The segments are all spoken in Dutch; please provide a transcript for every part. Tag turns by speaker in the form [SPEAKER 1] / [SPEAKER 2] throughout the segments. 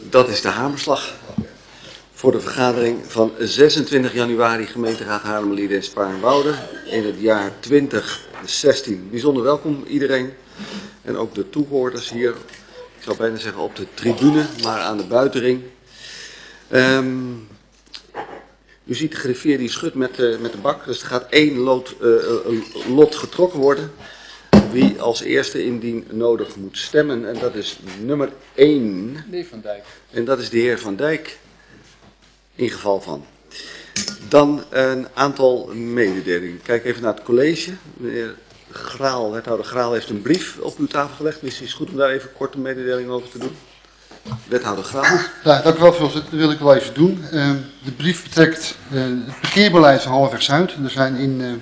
[SPEAKER 1] Dat is de hamerslag voor de vergadering van 26 januari gemeenteraad Haarlemmerlieden en Spaarnwoude in het jaar 2016. Bijzonder welkom iedereen en ook de toehoorders hier, ik zou bijna zeggen op de tribune, maar aan de buitenring. U ziet de griffier die schudt met de bak, dus er gaat één lot getrokken worden. Wie als eerste indien nodig moet stemmen, en dat is nummer 1.
[SPEAKER 2] De heer Van Dijk.
[SPEAKER 1] En dat is de heer Van Dijk, in geval van. Dan een aantal mededelingen. Kijk even naar het college. Meneer Graal, wethouder Graal, heeft een brief op uw tafel gelegd. Misschien is het goed om daar even kort een mededeling over te doen. Wethouder Graal.
[SPEAKER 3] Ja, dank u wel, voorzitter. Dat wil ik wel even doen. De brief betrekt het parkeerbeleid van Halfweg Zuid. Er zijn in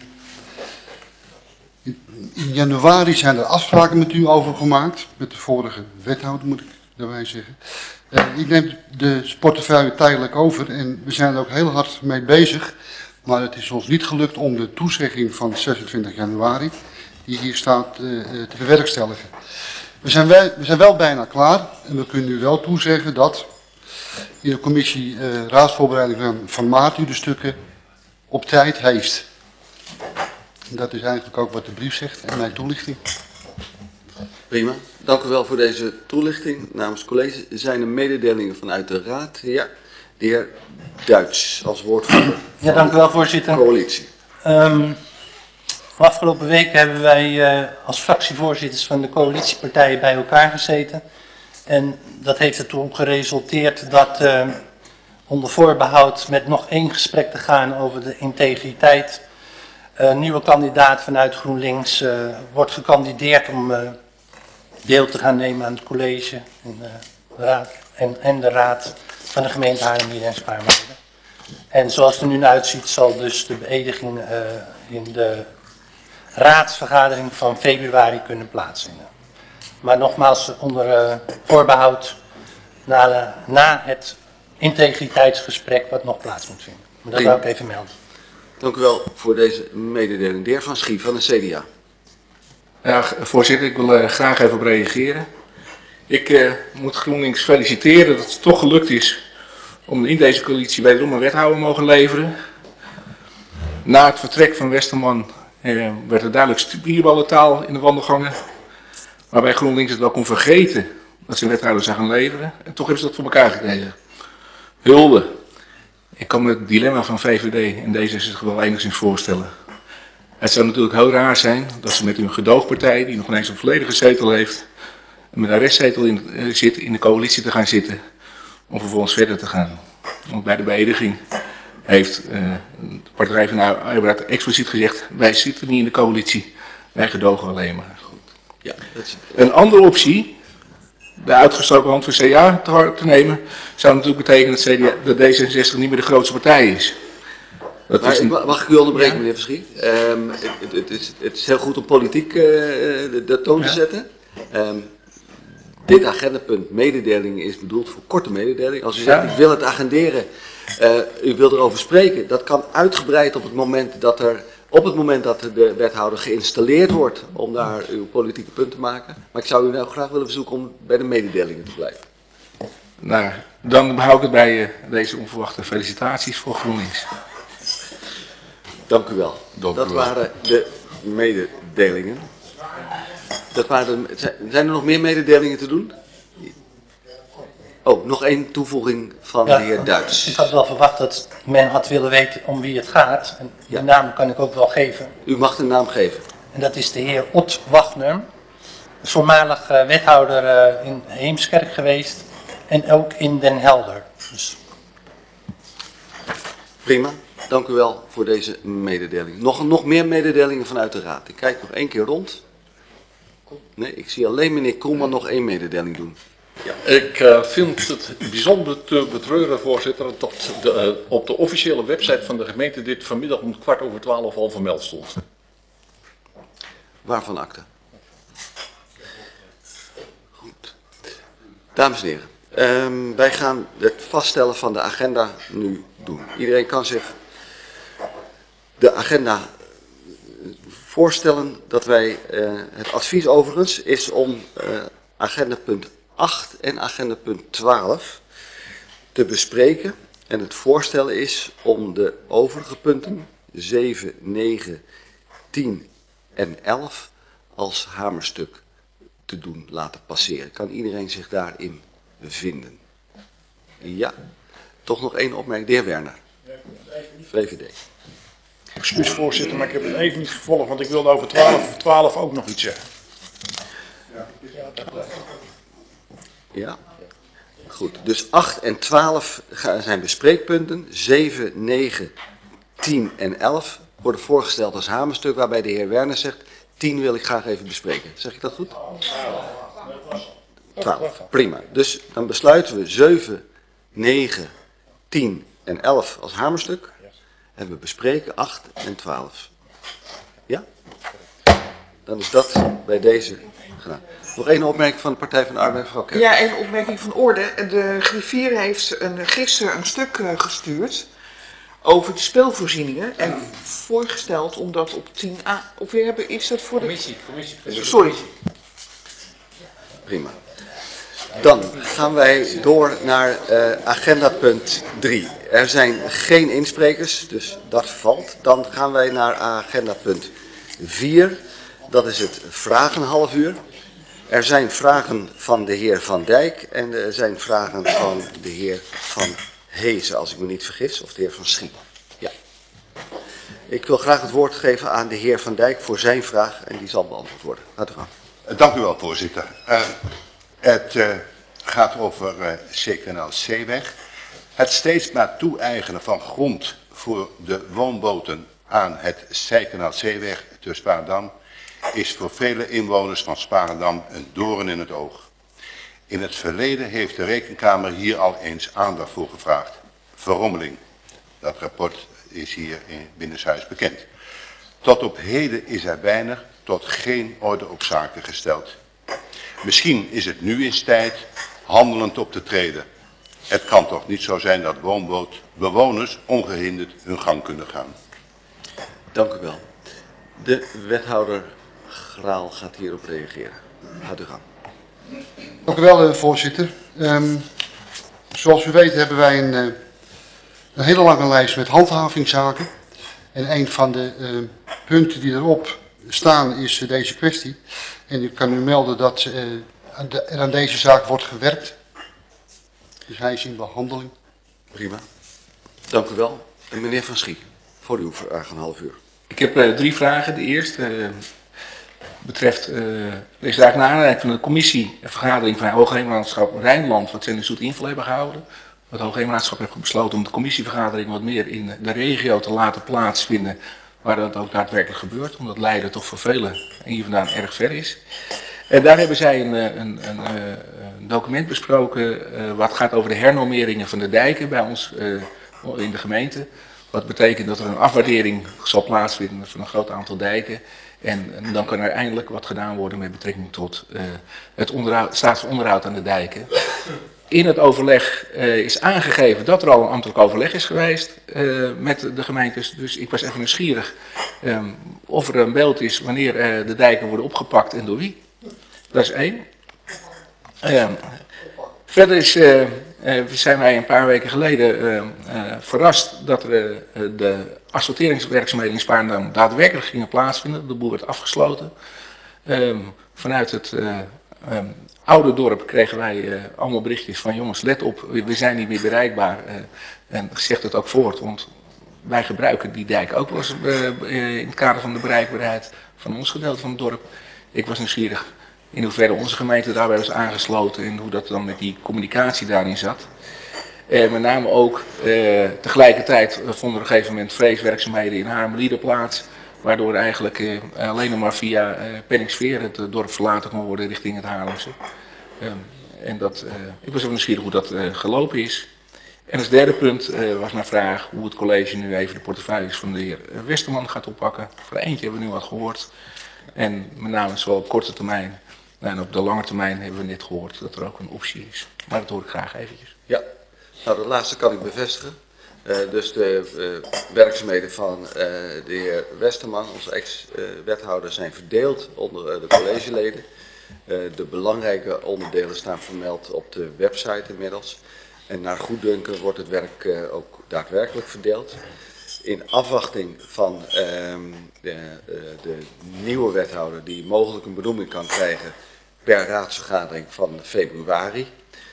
[SPEAKER 3] januari zijn er afspraken met u over gemaakt. Met de vorige wethouder, moet ik daarbij zeggen. Ik neem de portefeuille tijdelijk over en we zijn er ook heel hard mee bezig. Maar het is ons niet gelukt om de toezegging van 26 januari, die hier staat, te bewerkstelligen. We zijn wel bijna klaar en we kunnen u wel toezeggen dat in de commissie raadsvoorbereiding van maart u de stukken op tijd heeft. Dat is eigenlijk ook wat de brief zegt en mijn toelichting.
[SPEAKER 1] Prima. Dank u wel voor deze toelichting namens het college. Zijn er mededelingen vanuit de raad? Ja. De heer Duits als woordvoerder.
[SPEAKER 4] Ja, dank u wel, voorzitter.
[SPEAKER 1] Coalitie.
[SPEAKER 4] Afgelopen week hebben wij als fractievoorzitters van de coalitiepartijen bij elkaar gezeten. En dat heeft ertoe geresulteerd dat onder voorbehoud met nog één gesprek te gaan over de integriteit. Een nieuwe kandidaat vanuit GroenLinks wordt gekandideerd om deel te gaan nemen aan het college en de raad van de gemeente Haarlemmerlieden en Spaarnwoude. En zoals het er nu uitziet zal dus de beëdiging in de raadsvergadering van februari kunnen plaatsvinden. Maar nogmaals onder voorbehoud na het integriteitsgesprek wat nog plaats moet vinden. Maar dat wil ik even melden.
[SPEAKER 1] Dank u wel voor deze mededeling. De heer Van Schie van de CDA.
[SPEAKER 2] Ja, voorzitter, ik wil graag even op reageren. Ik moet GroenLinks feliciteren dat het toch gelukt is om in deze coalitie wederom een wethouder mogen leveren. Na het vertrek van Westerman werd er duidelijk spierballentaal in de wandelgangen. Waarbij GroenLinks het wel kon vergeten dat ze een wethouder zou gaan leveren. En toch hebben ze dat voor elkaar gekregen. Hulde. Ik kan me het dilemma van VVD en D66 wel enigszins voorstellen. Het zou natuurlijk heel raar zijn dat ze met hun gedoogpartij, die nog ineens een volledige zetel heeft, met een restzetel in de coalitie te gaan zitten, om vervolgens verder te gaan. Want bij de beëdiging heeft de Partij van de Arbeid expliciet gezegd, wij zitten niet in de coalitie, wij gedogen alleen maar.
[SPEAKER 1] Ja, dat is...
[SPEAKER 2] Een andere optie, de uitgestoken hand van CDA te nemen, zou natuurlijk betekenen dat D66 niet meer de grootste partij is.
[SPEAKER 1] Mag ik u onderbreken, ja? Meneer Verschie? Het is heel goed om politiek de toon te zetten. Dit agendapunt mededeling is bedoeld voor korte mededeling. Als u zegt, ik wil het agenderen, u wil erover spreken, dat kan uitgebreid op het moment dat de wethouder geïnstalleerd wordt om daar uw politieke punt te maken. Maar ik zou u nou graag willen verzoeken om bij de mededelingen te blijven.
[SPEAKER 2] Nou, dan behoud ik het bij deze onverwachte felicitaties voor GroenLinks.
[SPEAKER 1] Dank u wel. Dat waren de mededelingen. Zijn er nog meer mededelingen te doen? Oh, nog één toevoeging van de heer Duits.
[SPEAKER 4] Ik had wel verwacht dat men had willen weten om wie het gaat. En die naam kan ik ook wel geven.
[SPEAKER 1] U mag de naam geven.
[SPEAKER 4] En dat is de heer Ott Wagner. Voormalig wethouder in Heemskerk geweest. En ook in Den Helder. Dus...
[SPEAKER 1] Prima. Dank u wel voor deze mededeling. Nog meer mededelingen vanuit de raad. Ik kijk nog één keer rond. Nee, ik zie alleen meneer Koelman nog één mededeling doen.
[SPEAKER 5] Ja, ik vind het bijzonder te betreuren, voorzitter, dat op de officiële website van de gemeente dit vanmiddag om 12:15 al vermeld stond.
[SPEAKER 1] Waarvan akte? Goed. Dames en heren, wij gaan het vaststellen van de agenda nu doen. Iedereen kan zich de agenda voorstellen dat wij, het advies overigens is om agenda punt 8 en agenda punt 12 te bespreken. En het voorstel is om de overige punten, 7, 9, 10 en 11, als hamerstuk te doen laten passeren. Kan iedereen zich daarin bevinden? Ja. Toch nog één opmerking. De heer Werner. VVD.
[SPEAKER 6] Excuus voorzitter, maar ik heb het even niet gevolgd, want ik wilde over 12 ook nog iets zeggen.
[SPEAKER 1] Ja. Goed. Dus 8 en 12 zijn bespreekpunten. 7, 9, 10 en 11 worden voorgesteld als hamerstuk, waarbij de heer Werner zegt, 10 wil ik graag even bespreken. Zeg ik dat goed? 12. Prima. Dus dan besluiten we 7, 9, 10 en 11 als hamerstuk. En we bespreken 8 en 12. Ja? Dan is dat bij deze gedaan. Nog één opmerking van de Partij van de Arbeid, mevrouw Kerk.
[SPEAKER 7] Ja, even opmerking van orde. De griffier heeft gisteren een stuk gestuurd over de speelvoorzieningen en voorgesteld om dat op 10a, of weer hebben, is dat voor de...
[SPEAKER 2] Commissie.
[SPEAKER 7] Sorry.
[SPEAKER 1] Prima. Dan gaan wij door naar agenda punt 3. Er zijn geen insprekers, dus dat valt. Dan gaan wij naar agenda punt 4. Dat is het vragenhalfuur. Er zijn vragen van de heer Van Dijk en er zijn vragen van de heer Van Hezen, als ik me niet vergis, of de heer Van Schie. Ja. Ik wil graag het woord geven aan de heer Van Dijk voor zijn vraag en die zal beantwoord worden. Laten we gaan.
[SPEAKER 8] Dank u wel, voorzitter. Het gaat over CKNL-Zeeweg. Het steeds maar toe-eigenen van grond voor de woonboten aan het CKNL-Zeeweg te Spaardam is voor vele inwoners van Spaardam een doorn in het oog. In het verleden heeft de Rekenkamer hier al eens aandacht voor gevraagd. Verrommeling. Dat rapport is hier binnenshuis bekend. Tot op heden is er weinig tot geen orde op zaken gesteld. Misschien is het nu eens tijd handelend op te treden. Het kan toch niet zo zijn dat woonbootbewoners ongehinderd hun gang kunnen gaan.
[SPEAKER 1] Dank u wel. De wethouder Graal gaat hierop reageren. Gaat u gaan.
[SPEAKER 3] Dank u wel, voorzitter. Zoals u weet hebben wij een hele lange lijst met handhavingszaken. En een van de punten die erop staan is deze kwestie. En ik kan u melden dat er aan deze zaak wordt gewerkt. Dus hij is in behandeling.
[SPEAKER 1] Prima. Dank u wel. En meneer Van Schie, voor uw vraag een half uur.
[SPEAKER 2] Ik heb 3 vragen. De eerste betreft is daar naar aanleiding van de commissievergadering van Hoogheemraadschap Rijnland, wat ze in de Zoet Inval hebben gehouden. Het Hoogheemraadschap heeft besloten om de commissievergadering wat meer in de regio te laten plaatsvinden, waar dat ook daadwerkelijk gebeurt, omdat Leiden toch voor velen en hier vandaan erg ver is. En daar hebben zij een document besproken wat gaat over de hernormeringen van de dijken bij ons in de gemeente. Wat betekent dat er een afwaardering zal plaatsvinden van een groot aantal dijken. En dan kan er eindelijk wat gedaan worden met betrekking tot het staatsonderhoud aan de dijken. In het overleg is aangegeven dat er al een ambtelijk overleg is geweest met de gemeentes. Dus ik was even nieuwsgierig of er een beeld is wanneer de dijken worden opgepakt en door wie. Dat is 1. Verder zijn wij een paar weken geleden verrast dat de asfalteringswerkzaamheden in Spaardam daadwerkelijk gingen plaatsvinden. De boel werd afgesloten. Vanuit het oude dorp kregen wij allemaal berichtjes van jongens, let op, we zijn niet meer bereikbaar. En zegt het ook voort, want wij gebruiken die dijk ook wel eens in het kader van de bereikbaarheid van ons gedeelte van het dorp. Ik was nieuwsgierig in hoeverre onze gemeente daarbij was aangesloten en hoe dat dan met die communicatie daarin zat. Met name ook tegelijkertijd vonden er op een gegeven moment vreeswerkzaamheden in Haarlemmerlieden plaats, waardoor eigenlijk alleen nog maar via Penningsveer het dorp verlaten kon worden richting het Haarlemse. Ik was ook nieuwsgierig hoe dat gelopen is. En als derde punt was mijn vraag hoe het college nu even de portefeuilles van de heer Westerman gaat oppakken. Voor eentje hebben we nu wat gehoord. En met name zowel op korte termijn en op de lange termijn hebben we net gehoord dat er ook een optie is. Maar dat hoor ik graag eventjes.
[SPEAKER 1] Ja, nou dat laatste kan ik bevestigen. Dus de werkzaamheden van de heer Westerman, onze ex-wethouder, zijn verdeeld onder de collegeleden. De belangrijke onderdelen staan vermeld op de website inmiddels. En naar goeddunken wordt het werk ook daadwerkelijk verdeeld. In afwachting van de nieuwe wethouder die mogelijk een benoeming kan krijgen per raadsvergadering van februari.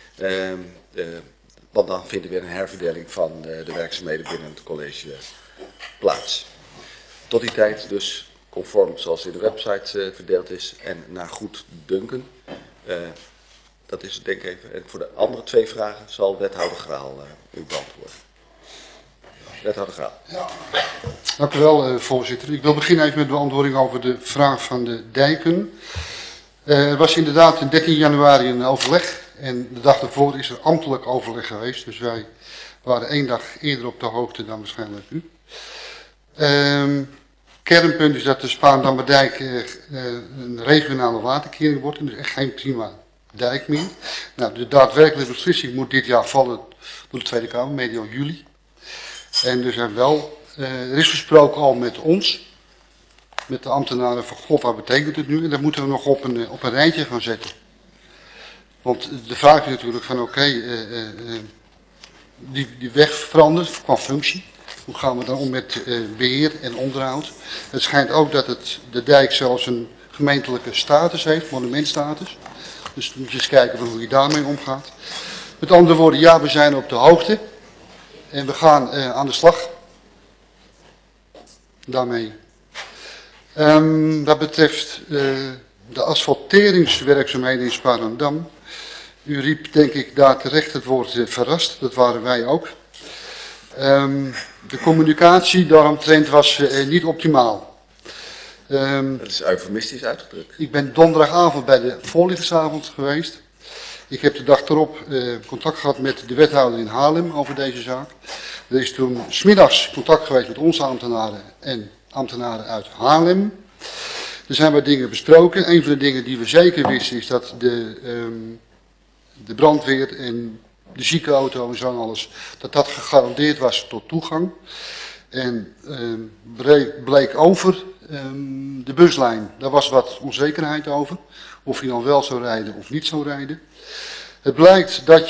[SPEAKER 1] Want dan vindt er weer een herverdeling van de werkzaamheden binnen het college plaats. Tot die tijd dus conform zoals in de website verdeeld is en naar goeddunken. Dat is het denk ik even. En voor de andere 2 vragen zal wethouder Graal u beantwoorden. Wethouder Graal.
[SPEAKER 3] Ja. Dank u wel, voorzitter. Ik wil beginnen even met de beantwoording over de vraag van de dijken. Er was inderdaad in 13 januari een overleg en de dag daarvoor is er ambtelijk overleg geweest. Dus wij waren 1 dag eerder op de hoogte dan waarschijnlijk u. Kernpunt is dat de Spaarndamerdijk een regionale waterkering wordt en dus echt geen prima dijk meer. Nou, de daadwerkelijke beslissing moet dit jaar vallen door de Tweede Kamer, medio juli. En er is gesproken al met ons, met de ambtenaren van God, wat betekent het nu? En dat moeten we nog op een rijtje gaan zetten. Want de vraag is natuurlijk van die weg verandert qua functie. Hoe gaan we dan om met beheer en onderhoud? Het schijnt ook dat de dijk zelfs een gemeentelijke status heeft, monumentstatus. Dus moet je eens kijken van hoe je daarmee omgaat. Met andere woorden, ja, we zijn op de hoogte. En we gaan aan de slag. Daarmee. Wat betreft de asfalteringswerkzaamheden in Spaarndam. U riep denk ik daar terecht het woord verrast. Dat waren wij ook. De communicatie daaromtrent was niet optimaal.
[SPEAKER 1] Dat is eufemistisch uitgedrukt.
[SPEAKER 3] Ik ben donderdagavond bij de voorlichtingsavond geweest. Ik heb de dag erop contact gehad met de wethouder in Haarlem over deze zaak. Er is toen 's middags contact geweest met onze ambtenaren en ambtenaren uit Haarlem. Er zijn wat dingen besproken. Een van de dingen die we zeker wisten is dat de brandweer en de ziekenauto en zo en alles, dat gegarandeerd was tot toegang. En bleek over de buslijn, daar was wat onzekerheid over. Of hij dan wel zou rijden of niet zou rijden. Het blijkt dat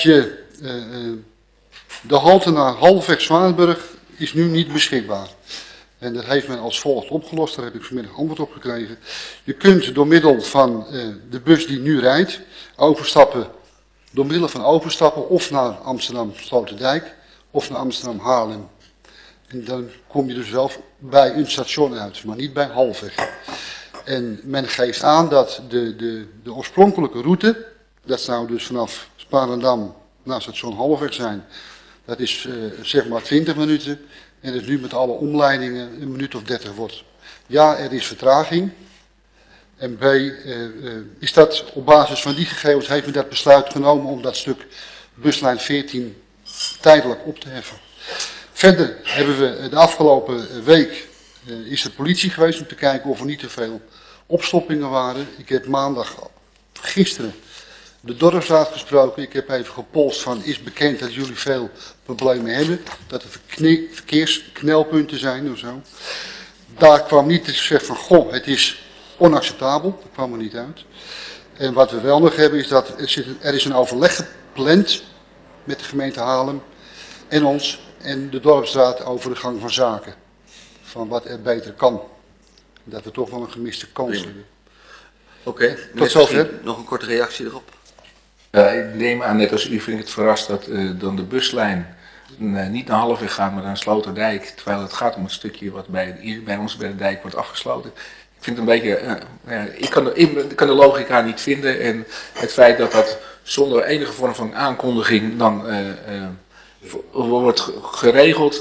[SPEAKER 3] de halte naar halfweg Zwaardenburg is nu niet beschikbaar. En dat heeft men als volgt opgelost, daar heb ik vanmiddag antwoord op gekregen. Je kunt door middel van de bus die nu rijdt, door middel van overstappen of naar Amsterdam Sloterdijk of naar Amsterdam Haarlem. En dan kom je dus wel bij een station uit, maar niet bij halfweg. En men geeft aan dat de oorspronkelijke route, dat zou dus vanaf Spaarndam naar station halfweg zijn, dat is zeg maar 20 minuten. En dat nu met alle omleidingen een minuut of 30 wordt. Ja, er is vertraging. En B, is dat op basis van die gegevens heeft men dat besluit genomen om dat stuk buslijn 14 tijdelijk op te heffen. Verder hebben we de afgelopen week, is de politie geweest om te kijken of er niet te veel opstoppingen waren. Ik heb gisteren de dorpsraad gesproken. Ik heb even gepolst van, is bekend dat jullie veel problemen hebben. Dat er verkeersknelpunten zijn of zo. Daar kwam niet te zeggen van, goh, het is onacceptabel. Dat kwam er niet uit. En wat we wel nog hebben is dat er is een overleg gepland met de gemeente Haarlem en ons en de dorpsraad over de gang van zaken. Van wat er beter kan. Dat we toch wel een gemiste kans hebben.
[SPEAKER 1] Oké,
[SPEAKER 3] tot zover.
[SPEAKER 1] Nog een korte reactie erop.
[SPEAKER 2] Ik neem aan, net als u vind ik het verrast dat dan de buslijn niet naar halfweg gaat, maar naar Sloterdijk. Terwijl het gaat om het stukje wat bij ons bij de dijk wordt afgesloten. Ik vind het een beetje, ik kan de logica niet vinden. En het feit dat dat zonder enige vorm van aankondiging dan wordt geregeld,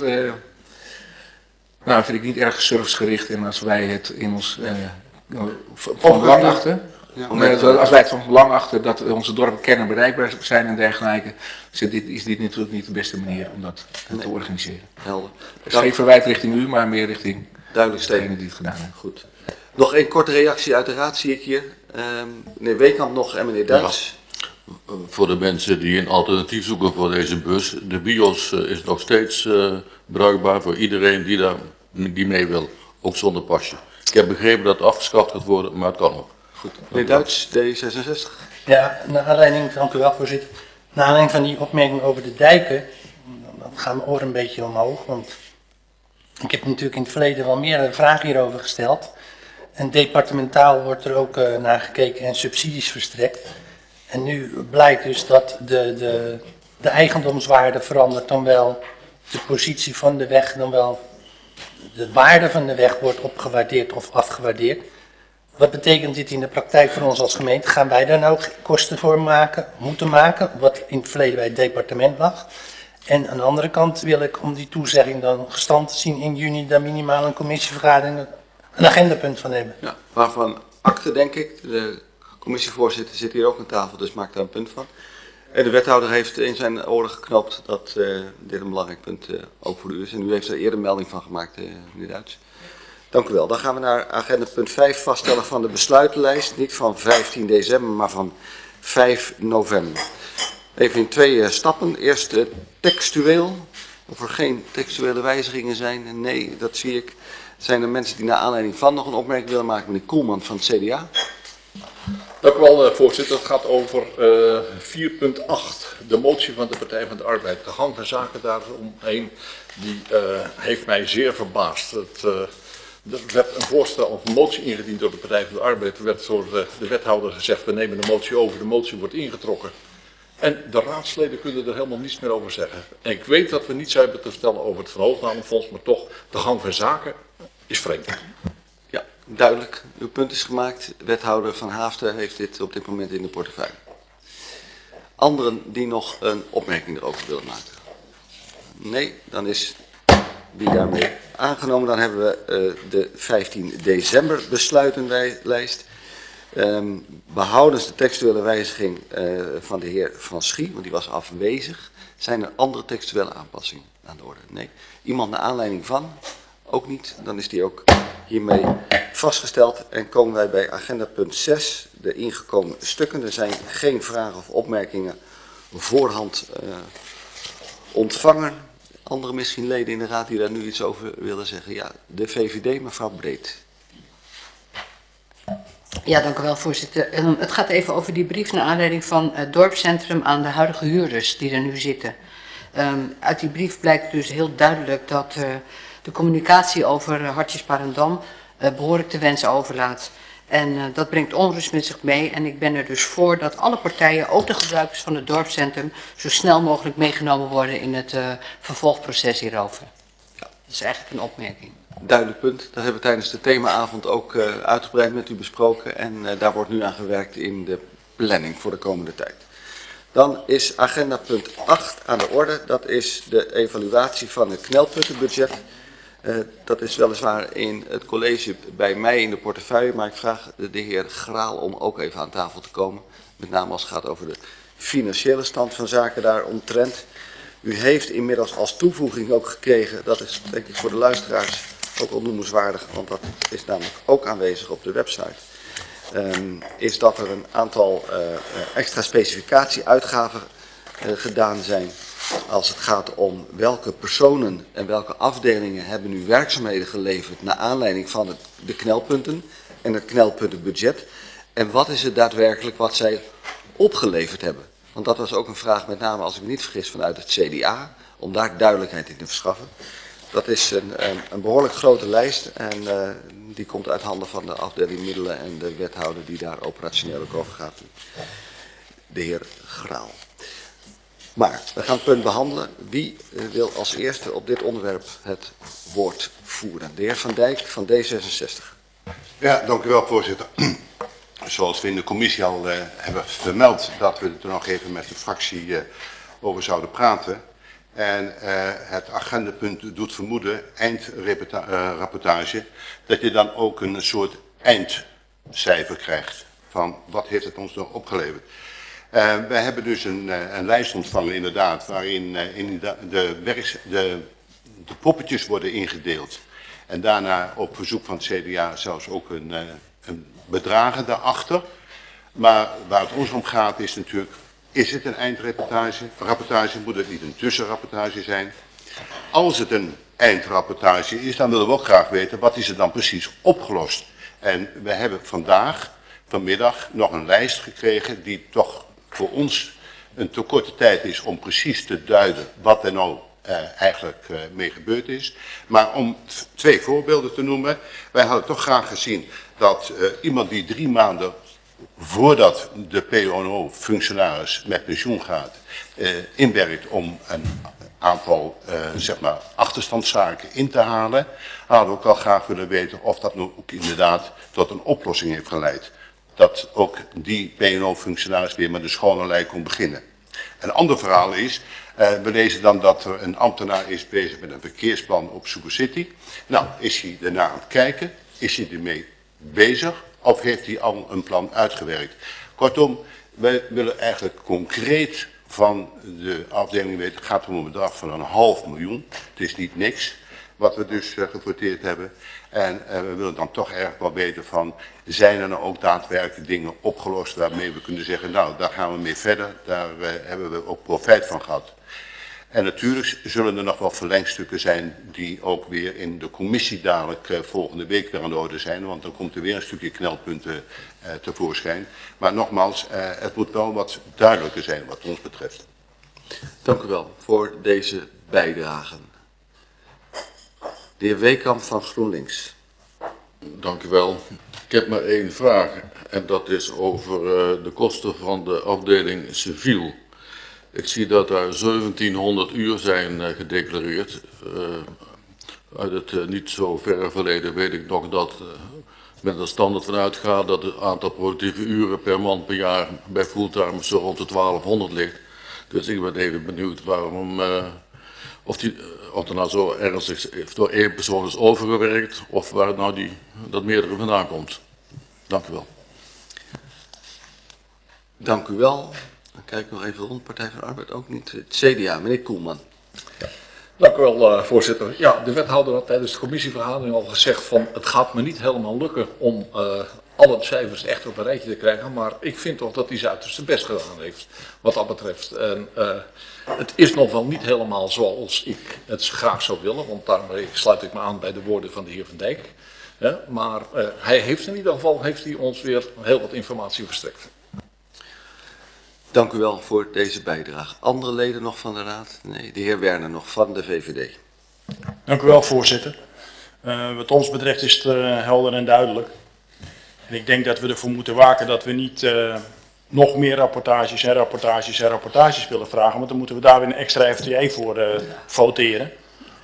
[SPEAKER 2] vind ik niet erg servicegericht. En als wij het in ons van belang achten. Ja. Als wij het van belang achten dat onze dorpen kennen bereikbaar zijn en dergelijke, is dit natuurlijk niet de beste manier om dat te organiseren.
[SPEAKER 1] Helder.
[SPEAKER 2] Het is geen verwijt richting u, maar meer richting
[SPEAKER 1] duidelijk
[SPEAKER 2] degene die het gedaan hebben.
[SPEAKER 1] Goed. Nog één korte reactie uit de raad zie ik hier. Meneer Weekamp nog en meneer Duits.
[SPEAKER 9] Ja. Voor de mensen die een alternatief zoeken voor deze bus, de BIOS is nog steeds bruikbaar voor iedereen die mee wil, ook zonder pasje. Ik heb begrepen dat het afgeschaft gaat worden, maar het kan ook.
[SPEAKER 1] Goed. Meneer Duits, D66.
[SPEAKER 4] Ja, naar aanleiding, dank u wel voorzitter. Naar aanleiding van die opmerking over de dijken, dan gaan mijn oren een beetje omhoog, want ik heb natuurlijk in het verleden wel meerdere vragen hierover gesteld. En departementaal wordt er ook naar gekeken en subsidies verstrekt. En nu blijkt dus dat de eigendomswaarde verandert, dan wel de positie van de weg, dan wel de waarde van de weg wordt opgewaardeerd of afgewaardeerd. Wat betekent dit in de praktijk voor ons als gemeente? Gaan wij daar nou kosten voor moeten maken, wat in het verleden bij het departement lag? En aan de andere kant wil ik, om die toezegging dan gestand te zien in juni, daar minimaal een commissievergadering een agendapunt van hebben.
[SPEAKER 1] Ja, waarvan akte, denk ik. De commissievoorzitter zit hier ook aan tafel, dus maakt daar een punt van. En de wethouder heeft in zijn oren geknoopt dat dit een belangrijk punt ook voor u is. En u heeft er eerder melding van gemaakt, meneer Duits. Dank u wel. Dan gaan we naar agenda punt 5, vaststellen van de besluitenlijst. Niet van 15 december, maar van 5 november. Even in 2 stappen. Eerst textueel. Of er geen textuele wijzigingen zijn. Nee, dat zie ik. Zijn er mensen die naar aanleiding van nog een opmerking willen maken? Meneer Koelman van het CDA.
[SPEAKER 5] Dank u wel, voorzitter. Het gaat over 4.8, de motie van de Partij van de Arbeid. De gang van zaken daaromheen, die heeft mij zeer verbaasd. Er werd een voorstel of een motie ingediend door de Partij van de Arbeid. Er werd door de wethouder gezegd, we nemen de motie over, de motie wordt ingetrokken. En de raadsleden kunnen er helemaal niets meer over zeggen. En ik weet dat we niets hebben te vertellen over het verhoognamefonds, maar toch, de gang van zaken is vreemd.
[SPEAKER 1] Ja, duidelijk. Uw punt is gemaakt. Wethouder Van Haafden heeft dit op dit moment in de portefeuille. Anderen die nog een opmerking erover willen maken? Nee, dan is die daarmee aangenomen. Dan hebben we de 15 december besluitenlijst. Behoudens de textuele wijziging van de heer Van Schie, want die was afwezig. Zijn er andere textuele aanpassingen aan de orde? Nee. Iemand naar aanleiding van? Ook niet. Dan is die ook hiermee vastgesteld. En komen wij bij agenda punt 6, de ingekomen stukken. Er zijn geen vragen of opmerkingen voorhand ontvangen. Andere misschien leden in de raad die daar nu iets over willen zeggen. Ja, de VVD, mevrouw Breed.
[SPEAKER 10] Ja, dank u wel, voorzitter. Het gaat even over die brief naar aanleiding van het dorpscentrum aan de huidige huurders die er nu zitten. Uit die brief blijkt dus heel duidelijk dat de communicatie over Hartjesparendam behoorlijk te wensen overlaat. En dat brengt onrust met zich mee. En ik ben er dus voor dat alle partijen, ook de gebruikers van het dorpscentrum, zo snel mogelijk meegenomen worden in het vervolgproces hierover. Dat is eigenlijk een opmerking.
[SPEAKER 1] Duidelijk punt. Dat hebben we tijdens de themaavond ook uitgebreid met u besproken. En daar wordt nu aan gewerkt in de planning voor de komende tijd. Dan is agenda punt 8 aan de orde. Dat is de evaluatie van het knelpuntenbudget. Dat is weliswaar in het college bij mij in de portefeuille. Maar ik vraag de heer Graal om ook even aan tafel te komen. Met name als het gaat over de financiële stand van zaken daaromtrent. U heeft inmiddels als toevoeging ook gekregen, dat is denk ik voor de luisteraars ook onnoemenswaardig, want dat is namelijk ook aanwezig op de website, is dat er een aantal extra specificatieuitgaven gedaan zijn als het gaat om welke personen en welke afdelingen hebben nu werkzaamheden geleverd naar aanleiding van de knelpunten en het knelpuntenbudget en wat is het daadwerkelijk wat zij opgeleverd hebben. Want dat was ook een vraag met name, als ik me niet vergis, vanuit het CDA, om daar duidelijkheid in te verschaffen. Dat is een behoorlijk grote lijst en die komt uit handen van de afdeling middelen en de wethouder die daar operationeel ook over gaat. De heer Graal. Maar we gaan het punt behandelen. Wie wil als eerste op dit onderwerp het woord voeren? De heer Van Dijk van D66.
[SPEAKER 8] Ja, dank u wel, voorzitter. Zoals we in de commissie al hebben vermeld dat we er nog even met de fractie over zouden praten. En het agendapunt doet vermoeden, eindrapportage, dat je dan ook een soort eindcijfer krijgt van wat heeft het ons nog opgeleverd. We hebben dus een lijst ontvangen inderdaad, waarin de poppetjes worden ingedeeld. En daarna op verzoek van het CDA zelfs ook een bedragen daarachter. Maar waar het ons om gaat is natuurlijk, is het een eindrapportage, moet het niet een tussenrapportage zijn. Als het een eindrapportage is, dan willen we ook graag weten, wat is er dan precies opgelost. En we hebben vanmiddag nog een lijst gekregen die toch voor ons een te korte tijd is om precies te duiden wat er nou eigenlijk mee gebeurd is. Maar om 2 voorbeelden te noemen. Wij hadden toch graag gezien dat iemand die 3 maanden voordat de PONO-functionaris met pensioen gaat, inwerkt om een aantal zeg maar achterstandszaken in te halen, hadden we ook wel graag willen weten of dat nu ook inderdaad tot een oplossing heeft geleid. Dat ook die PNO-functionaris weer met de schone lei kon beginnen. Een ander verhaal is, we lezen dan dat er een ambtenaar is bezig met een verkeersplan op Sugar City. Nou, is hij daarna aan het kijken? Is hij ermee bezig? Of heeft hij al een plan uitgewerkt? Kortom, wij willen eigenlijk concreet van de afdeling weten, het gaat om een bedrag van 500.000. Het is niet niks wat we dus gevoteerd hebben. En we willen dan toch erg wel weten van, zijn er nou ook daadwerkelijk dingen opgelost waarmee we kunnen zeggen, nou, daar gaan we mee verder, daar hebben we ook profijt van gehad. En natuurlijk zullen er nog wel verlengstukken zijn die ook weer in de commissie dadelijk volgende week weer aan de orde zijn, want dan komt er weer een stukje knelpunten tevoorschijn. Maar nogmaals, het moet wel wat duidelijker zijn wat ons betreft.
[SPEAKER 1] Dank u wel voor deze bijdragen. De heer Weekamp van GroenLinks.
[SPEAKER 9] Dank u wel. Ik heb maar 1 vraag en dat is over de kosten van de afdeling civiel. Ik zie dat daar 1700 uur zijn gedeclareerd. Uit het niet zo verre verleden weet ik nog dat met een standaard vanuit gaat dat het aantal productieve uren per man per jaar bij fulltimers zo rond de 1200 ligt. Dus ik ben even benieuwd waarom, of er nou zo ernstig door 1 persoon is overgewerkt of waar nou dat meerdere vandaan komt. Dank u wel.
[SPEAKER 1] Dank u wel. Dan kijk ik nog even rond, Partij van de Arbeid ook niet. Het CDA, meneer Koelman.
[SPEAKER 5] Dank u wel, voorzitter. Ja, de wethouder had tijdens de commissievergadering al gezegd van het gaat me niet helemaal lukken om alle cijfers echt op een rijtje te krijgen, maar ik vind toch dat hij zijn uiterste best gedaan heeft wat dat betreft. En het is nog wel niet helemaal zoals ik het graag zou willen, want daarmee sluit ik me aan bij de woorden van de heer Van Dijk. Maar hij heeft in ieder geval ons weer heel wat informatie verstrekt.
[SPEAKER 1] Dank u wel voor deze bijdrage. Andere leden nog van de Raad? Nee, de heer Werner nog van de VVD.
[SPEAKER 6] Dank u wel, voorzitter. Wat ons betreft is het helder en duidelijk. En ik denk dat we ervoor moeten waken dat we niet nog meer rapportages en rapportages en rapportages willen vragen. Want dan moeten we daar weer een extra FTE voor voteren.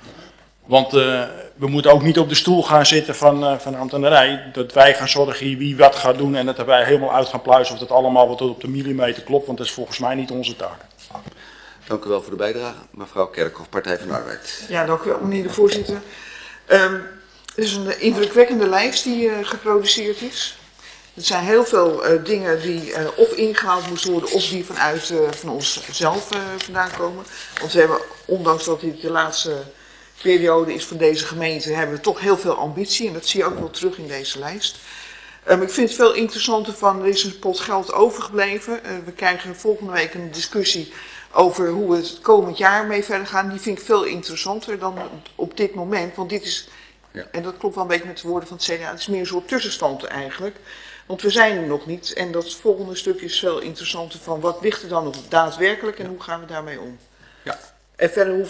[SPEAKER 6] Want we moeten ook niet op de stoel gaan zitten van ambtenarij. Dat wij gaan zorgen wie wat gaat doen en dat wij helemaal uit gaan pluizen of dat allemaal wat tot op de millimeter klopt. Want dat is volgens mij niet onze taak.
[SPEAKER 1] Dank u wel voor de bijdrage. Mevrouw Kerkhoff, Partij van de Arbeid.
[SPEAKER 7] Ja, dank u wel, meneer de voorzitter. Het is een indrukwekkende lijst die geproduceerd is. Er zijn heel veel dingen die of ingehaald moesten worden of die van ons zelf vandaan komen. Want we hebben, ondanks dat dit de laatste periode is van deze gemeente, hebben we toch heel veel ambitie. En dat zie je ook wel terug in deze lijst. Ik vind het veel interessanter van, er is een pot geld overgebleven. We krijgen volgende week een discussie over hoe we het komend jaar mee verder gaan. Die vind ik veel interessanter dan op dit moment. Want dit is, ja, en dat klopt wel een beetje met de woorden van het CDA, het is meer een soort tussenstand eigenlijk. Want we zijn er nog niet. En dat volgende stukje is veel interessanter van wat ligt er dan nog daadwerkelijk en hoe gaan we daarmee om. Ja. En verder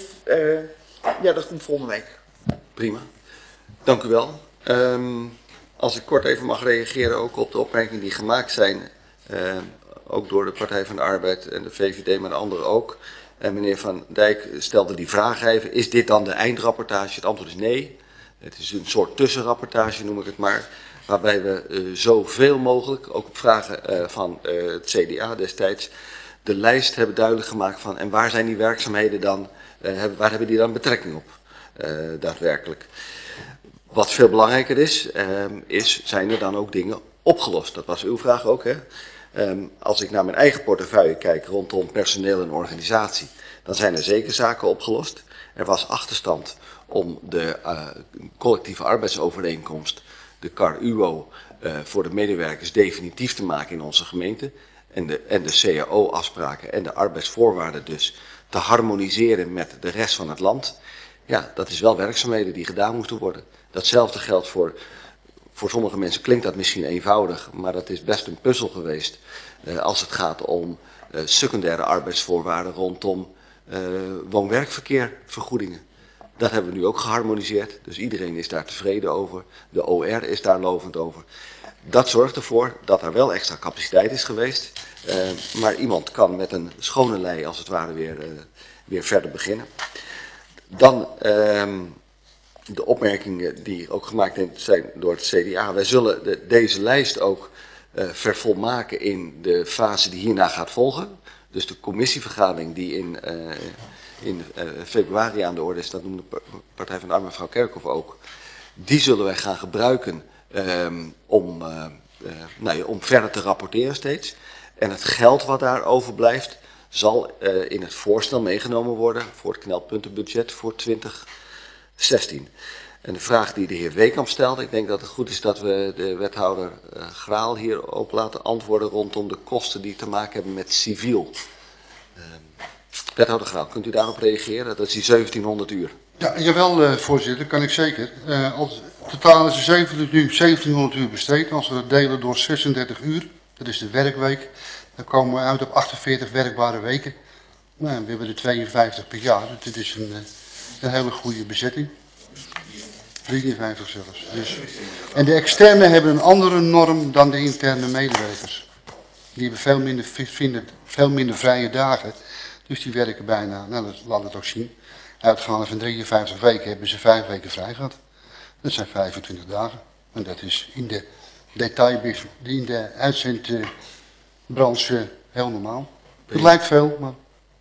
[SPEAKER 7] ja, dat komt volgende week.
[SPEAKER 1] Prima. Dank u wel. Als ik kort even mag reageren ook op de opmerkingen die gemaakt zijn, ook door de Partij van de Arbeid en de VVD, maar de anderen ook. En meneer Van Dijk stelde die vraag even, is dit dan de eindrapportage? Het antwoord is nee. Het is een soort tussenrapportage, noem ik het maar, waarbij we zoveel mogelijk, ook op vragen van het CDA destijds, de lijst hebben duidelijk gemaakt van, en waar zijn die werkzaamheden dan, waar hebben die dan betrekking op, daadwerkelijk. Wat veel belangrijker is, zijn er dan ook dingen opgelost? Dat was uw vraag ook, hè? Als ik naar mijn eigen portefeuille kijk rondom personeel en organisatie, dan zijn er zeker zaken opgelost. Er was achterstand om de collectieve arbeidsovereenkomst, de CAR-UO, voor de medewerkers definitief te maken in onze gemeente. En de CAO-afspraken en de arbeidsvoorwaarden dus te harmoniseren met de rest van het land. Ja, dat is wel werkzaamheden die gedaan moeten worden. Datzelfde geldt voor sommige mensen klinkt dat misschien eenvoudig, maar dat is best een puzzel geweest als het gaat om secundaire arbeidsvoorwaarden rondom woon-werkverkeervergoedingen. Dat hebben we nu ook geharmoniseerd, dus iedereen is daar tevreden over. De OR is daar lovend over. Dat zorgt ervoor dat er wel extra capaciteit is geweest, maar iemand kan met een schone lei als het ware weer verder beginnen. Dan de opmerkingen die ook gemaakt zijn door het CDA. Wij zullen deze lijst ook vervolmaken in de fase die hierna gaat volgen. Dus de commissievergadering die in februari aan de orde is, dat noemde de Partij van de Arbeid, mevrouw Kerkhoff ook. Die zullen wij gaan gebruiken om verder te rapporteren steeds. En het geld wat daar overblijft zal in het voorstel meegenomen worden voor het knelpuntenbudget voor 2016. En de vraag die de heer Weekamp stelde, ik denk dat het goed is dat we de wethouder Graal hier ook laten antwoorden rondom de kosten die te maken hebben met civiel. Wethouder Graal, kunt u daarop reageren? Dat is die 1700 uur.
[SPEAKER 3] Ja, jawel, voorzitter, kan ik zeker. Totaal is er 1700 uur besteed. Als we dat delen door 36 uur, dat is de werkweek, dan komen we uit op 48 werkbare weken. Nou, we hebben er 52 per jaar, dus dit is een hele goede bezetting. 53 zelfs. Dus. En de externe hebben een andere norm dan de interne medewerkers. Die hebben veel minder vrije dagen. Dus die werken bijna, nou dat laat het ook zien. Uitgaande van 53 weken hebben ze 5 weken vrij gehad. Dat zijn 25 dagen. En dat is in de detailbusiness, in de uitzendbranche heel normaal. Het lijkt veel, maar...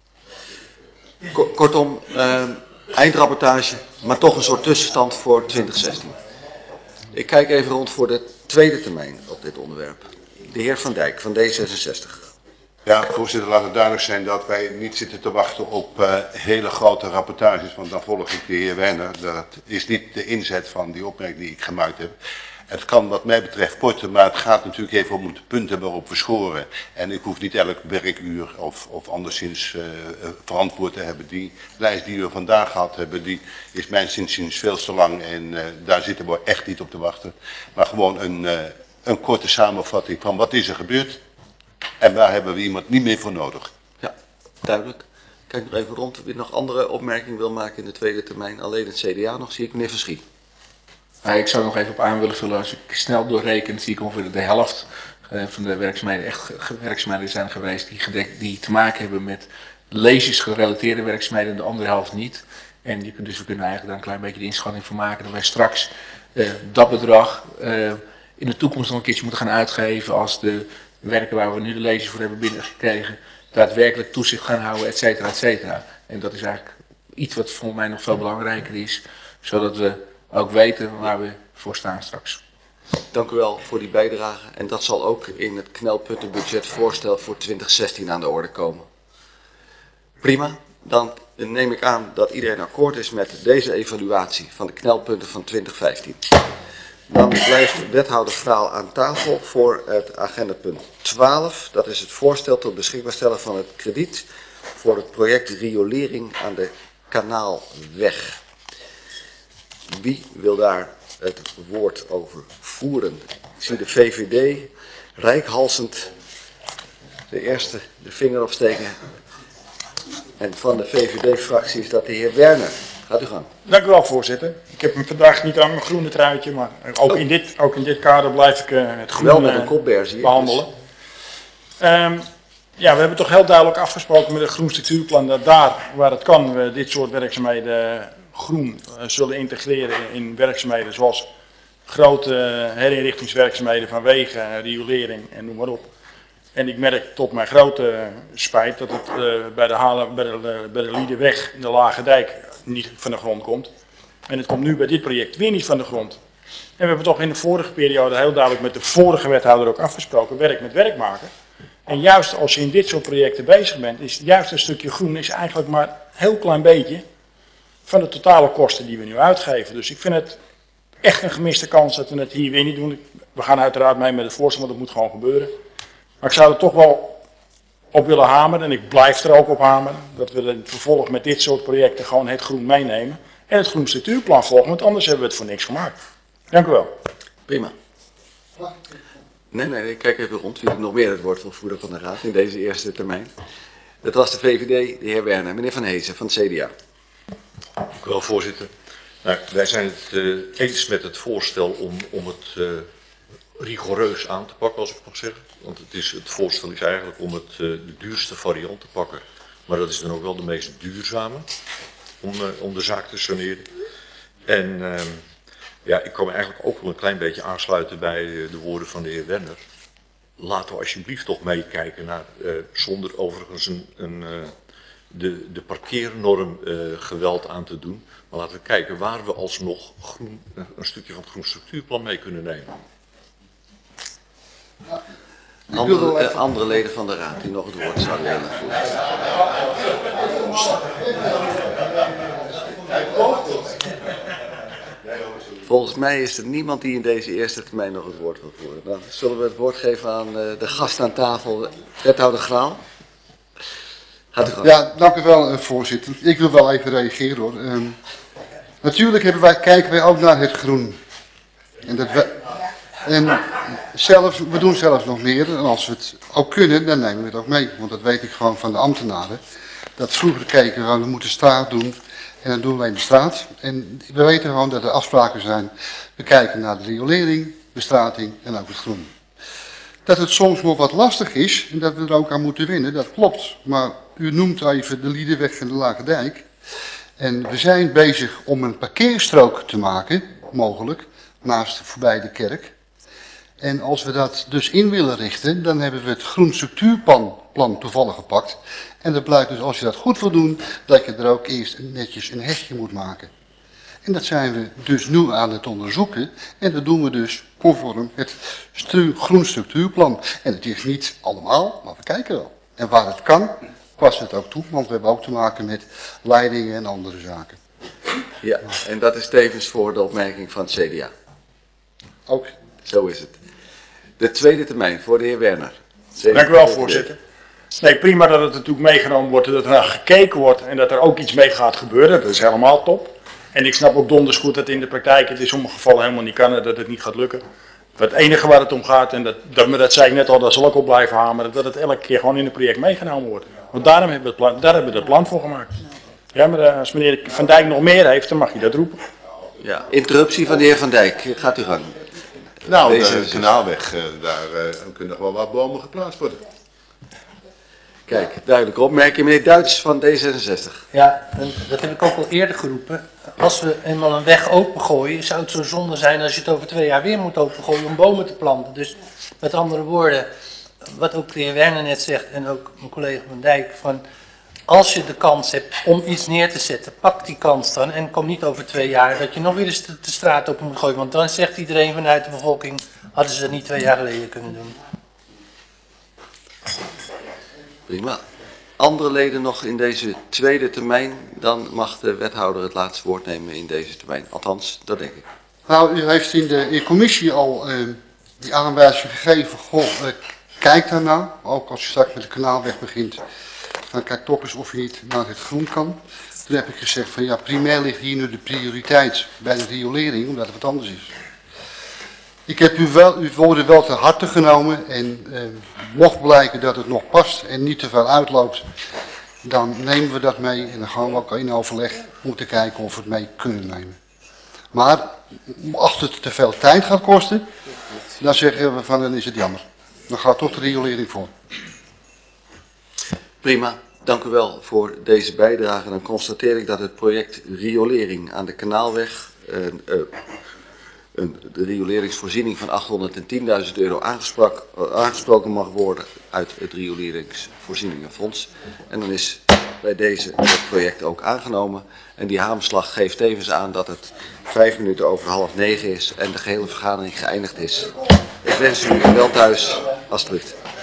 [SPEAKER 1] Kortom, eindrapportage, maar toch een soort tussenstand voor 2016. Ik kijk even rond voor de tweede termijn op dit onderwerp. De heer Van Dijk van D66.
[SPEAKER 8] Ja, voorzitter, laat het duidelijk zijn dat wij niet zitten te wachten op hele grote rapportages, want dan volg ik de heer Werner. Dat is niet de inzet van die opmerking die ik gemaakt heb. Het kan wat mij betreft korter, maar het gaat natuurlijk even om de punten waarop we scoren. En ik hoef niet elk werkuur of anderszins verantwoord te hebben. Die lijst die we vandaag gehad hebben, die is mijn zinziens veel te lang en daar zitten we echt niet op te wachten. Maar gewoon een korte samenvatting van wat is er gebeurd. En waar hebben we iemand niet meer voor nodig?
[SPEAKER 1] Ja, duidelijk. Kijk nog even rond. Wie nog andere opmerkingen wil maken in de tweede termijn. Alleen het CDA nog, zie ik meneer Verschie.
[SPEAKER 2] Ik zou nog even op aan willen vullen. Als ik snel doorreken, zie ik ongeveer de helft van de werkzaamheden echt werkzaamheden zijn geweest die te maken hebben met leesjes gerelateerde werkzaamheden en de andere helft niet. En we kunnen eigenlijk daar een klein beetje de inschatting van maken dat wij straks dat bedrag in de toekomst nog een keertje moeten gaan uitgeven als de werken waar we nu de leesjes voor hebben binnengekregen daadwerkelijk toezicht gaan houden, et cetera, et cetera. En dat is eigenlijk iets wat voor mij nog veel belangrijker is, zodat we ook weten waar we voor staan straks.
[SPEAKER 1] Dank u wel voor die bijdrage. En dat zal ook in het knelpuntenbudgetvoorstel voor 2016 aan de orde komen. Prima. Dan neem ik aan dat iedereen akkoord is met deze evaluatie van de knelpunten van 2015. Dan blijft wethouder Graal aan tafel voor het agendapunt 12. Dat is het voorstel tot beschikbaar stellen van het krediet voor het project riolering aan de Kanaalweg. Wie wil daar het woord over voeren? Ik zie de VVD reikhalsend de eerste de vinger opsteken. En van de VVD-fractie is dat de heer Werner. Gaat u gang.
[SPEAKER 6] Dank u wel, voorzitter. Ik heb hem vandaag niet aan mijn groene truitje, maar ook in dit kader blijf ik het groen
[SPEAKER 1] wel met een kopberg,
[SPEAKER 6] behandelen. Ja, we hebben toch heel duidelijk afgesproken met het groen structuurplan dat daar waar het kan we dit soort werkzaamheden groen zullen integreren in werkzaamheden zoals grote herinrichtingswerkzaamheden van wegen, riolering en noem maar op. En ik merk tot mijn grote spijt dat het bij de Liederweg in de Lage Dijk niet van de grond komt. En het komt nu bij dit project weer niet van de grond. En we hebben toch in de vorige periode heel duidelijk met de vorige wethouder ook afgesproken, werk met werk maken. En juist als je in dit soort projecten bezig bent, is juist een stukje groen is eigenlijk maar een heel klein beetje van de totale kosten die we nu uitgeven. Dus ik vind het echt een gemiste kans dat we het hier weer niet doen. We gaan uiteraard mee met het voorstel, want dat moet gewoon gebeuren. Maar ik zou er toch wel op willen hameren, en ik blijf er ook op hameren, dat we het vervolg met dit soort projecten gewoon het groen meenemen en het groen structuurplan volgen, want anders hebben we het voor niks gemaakt. Dank u wel.
[SPEAKER 1] Prima. Nee, ik kijk even rond wie er nog meer het woord wil voeren van de Raad in deze eerste termijn. Dat was de VVD, de heer Werner. Meneer Van Heesen van het CDA.
[SPEAKER 5] Dank u wel, voorzitter. Nou, wij zijn het eens met het voorstel om het rigoureus aan te pakken, als ik mag zeggen. Want het voorstel is eigenlijk om de duurste variant te pakken. Maar dat is dan ook wel de meest duurzame om de zaak te saneren. En ja, ik kan me eigenlijk ook wel een klein beetje aansluiten bij de woorden van de heer Werner. Laten we alsjeblieft toch meekijken naar, zonder overigens de parkeernorm geweld aan te doen. Maar laten we kijken waar we alsnog een stukje van het groen structuurplan mee kunnen nemen.
[SPEAKER 1] Andere leden van de Raad die nog het woord zouden willen voeren. Volgens mij is er niemand die in deze eerste termijn nog het woord wil voeren. Dan zullen we het woord geven aan de gast aan tafel, wethouder Graal. Gaat u gang.
[SPEAKER 3] Ja, dank u wel, voorzitter. Ik wil wel even reageren, hoor. Natuurlijk kijken wij ook naar het groen. We doen zelfs nog meer. En als we het ook kunnen, dan nemen we het ook mee. Want dat weet ik gewoon van de ambtenaren. Dat vroeger keken we moeten straat doen. En dan doen wij de straat. En we weten gewoon dat er afspraken zijn. We kijken naar de riolering, bestrating en ook het groen. Dat het soms nog wat lastig is en dat we er ook aan moeten winnen, dat klopt. Maar u noemt even de Liederweg en de Lage Dijk. En we zijn bezig om een parkeerstrook te maken, mogelijk, naast voorbij de kerk. En als we dat dus in willen richten, dan hebben we het groen structuurplan toevallig gepakt. En dat blijkt dus, als je dat goed wil doen, dat je er ook eerst netjes een hegje moet maken. En dat zijn we dus nu aan het onderzoeken. En dat doen we dus conform het groen structuurplan. En het is niet allemaal, maar we kijken wel. En waar het kan, passen we het ook toe. Want we hebben ook te maken met leidingen en andere zaken.
[SPEAKER 1] Ja, en dat is tevens voor de opmerking van het CDA.
[SPEAKER 3] Ook.
[SPEAKER 1] Zo is het. De tweede termijn voor de heer Werner.
[SPEAKER 6] Dank u wel, voorzitter. Nee, prima dat het natuurlijk meegenomen wordt, dat er naar gekeken wordt en dat er ook iets mee gaat gebeuren. Dat is helemaal top. En ik snap ook donders goed dat in de praktijk het in sommige gevallen helemaal niet kan en dat het niet gaat lukken. Het enige waar het om gaat, en dat zei ik net al, dat zal ik op blijven hameren, dat het elke keer gewoon in het project meegenomen wordt. Want daarom hebben daar hebben we het plan voor gemaakt. Ja, maar als meneer Van Dijk nog meer heeft, dan mag je dat roepen.
[SPEAKER 1] Ja, interruptie van de heer Van Dijk. Gaat u gang.
[SPEAKER 8] Nou, de kanaalweg, daar kunnen nog wel wat bomen geplaatst worden.
[SPEAKER 1] Kijk, duidelijke opmerking. Meneer Duits van D66.
[SPEAKER 4] Ja, en dat heb ik ook al eerder geroepen. Als we eenmaal een weg opengooien, zou het zo zonde zijn als je het over 2 jaar weer moet opengooien om bomen te planten. Dus met andere woorden, wat ook de heer Werner net zegt en ook mijn collega Van Dijk, van als je de kans hebt om iets neer te zetten, pak die kans dan en kom niet over 2 jaar dat je nog weer eens de straat op moet gooien. Want dan zegt iedereen vanuit de bevolking, hadden ze dat niet 2 jaar geleden kunnen doen.
[SPEAKER 1] Prima. Andere leden nog in deze tweede termijn, dan mag de wethouder het laatste woord nemen in deze termijn. Althans, dat denk ik.
[SPEAKER 3] Nou, u heeft in de commissie al die aanwijzing gegeven. Goh, kijk daarna. Ook als je straks met de kanaalweg begint, dan kijk toch eens of je niet naar het groen kan. Toen heb ik gezegd van ja, primair ligt hier nu de prioriteit bij de riolering, omdat het wat anders is. Ik heb uw woorden wel ter harte genomen en mocht blijken dat het nog past en niet te veel uitloopt, dan nemen we dat mee en dan gaan we ook in overleg moeten kijken of we het mee kunnen nemen. Maar als het te veel tijd gaat kosten, dan zeggen we van dan is het jammer. Dan gaat toch de riolering voor.
[SPEAKER 1] Prima, dank u wel voor deze bijdrage. Dan constateer ik dat het project riolering aan de Kanaalweg, de rioleringsvoorziening van €810.000 aangesproken mag worden uit het rioleringsvoorzieningenfonds. En dan is bij deze het project ook aangenomen. En die hamerslag geeft tevens aan dat het 5 minuten over 8:30 is en de gehele vergadering geëindigd is. Ik wens u wel thuis, alstublieft.